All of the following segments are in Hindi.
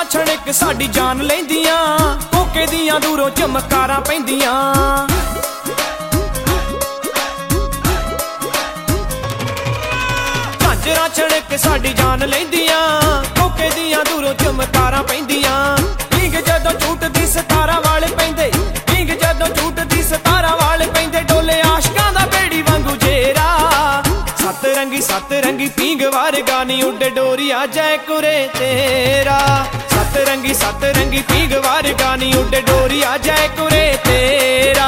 छड़क साडी जान लैंदियां, कोके दियां दूरों चमकारां पैंदियां। झांजरां छड़क साडी जान लैंदियां, कोके दियां दूरों चमकारां पैंदियां। पींग जदों झूटदी सतारा वाले पैंदे, पींग जदों झूटदी सतारा वाले पैंदे, डोले आशकां दा बेड़ी वांगू जेरा। सत रंगी पींग वारगा नी उड्डे डोरिया जय कुरे तेरा। सत रंगी पींग वारगा नी उड्डे डोरिया जय कुरे तेरा।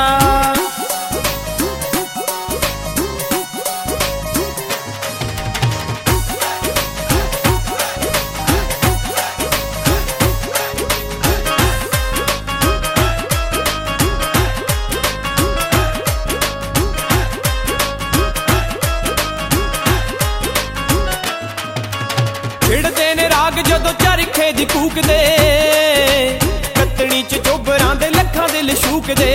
छिड़दे ने राग जदों चरखे दी कूकदे, कतनी च चोबरां दे लखां दिल शूकदे।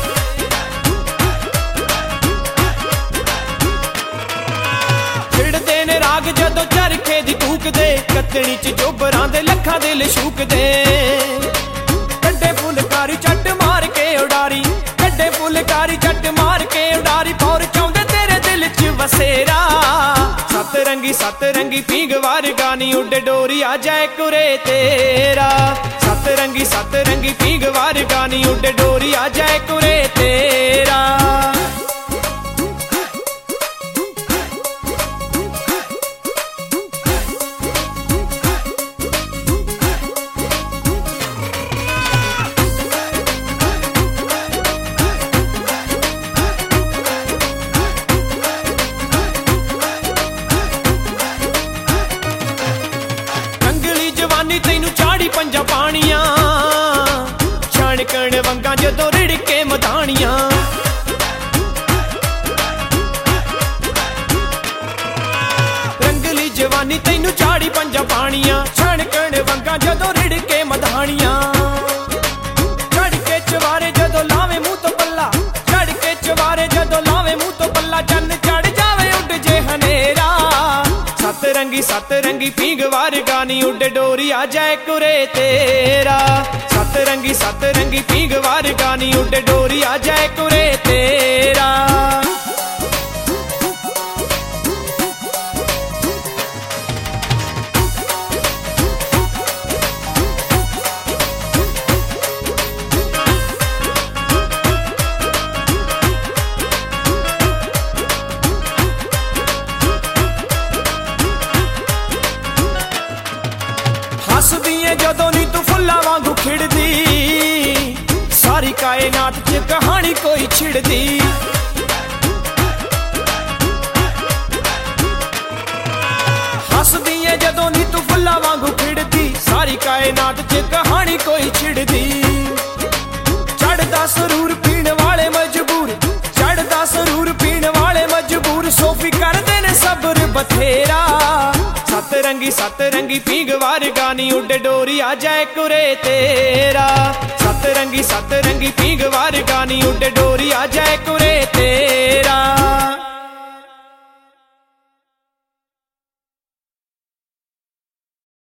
छिड़दे ने राग जदों चरखे दी कूकदे, कतनी च चोबरां दे लखां दिल शूकदे। कड्डे फुलकारी चट मार के उडारी, कड्डे फुलकारी चट मार के उडारी, पौर चाहुंदे तेरे दिल च वसेरा। सत रंगी पींग वारगा नी उड्डे डोरिया जय कुरे तेरा। सत रंगी पींग वारगा नी उड्डे डोरिया जय कुरे तेरा। तैनू चाड़ी पंजा पानियां, छणकण वंगा जदों रिड़के मधानियां। रंगली जवानी तैनू चाड़ी पंजा पानियां, छणकण वंगा जदों रिड़के मधानियां। चढ़ के चवारे जदों लावे मुंह तो पल्ला, चढ़ के चवारे जदों लावे मुंह तो पल्ला, चन्न चढ़ जावे उड जे हनेरा। सत रंगी पींग वारगा नी उड्डे डोरिया जय कुरे तेरा। सत रंगी पींग वारगा नी उड्डे डोरिया जय कुरे तेरा। हसदी है जदों नी तू फुल्ला वांगू खिड़दी, सारी कायनात च कहानी कोई छिड़दी। हसदी है जदों नी तू फुल्ला वांगू खिड़दी, सारी कायनात च कहानी कोई छिड़दी। चढ़दा सरूर पीण वाले मजबूर, चढ़दा सरूर पीण वाले मजबूर, सोफी करदे ने सब्र बथेरा। सत रंगी पींग वारगा नी उड्डे डोरिया जय कुरे तेरा। सत रंगी पींग वारगा नी उड्डे डोरिया जय कुरे।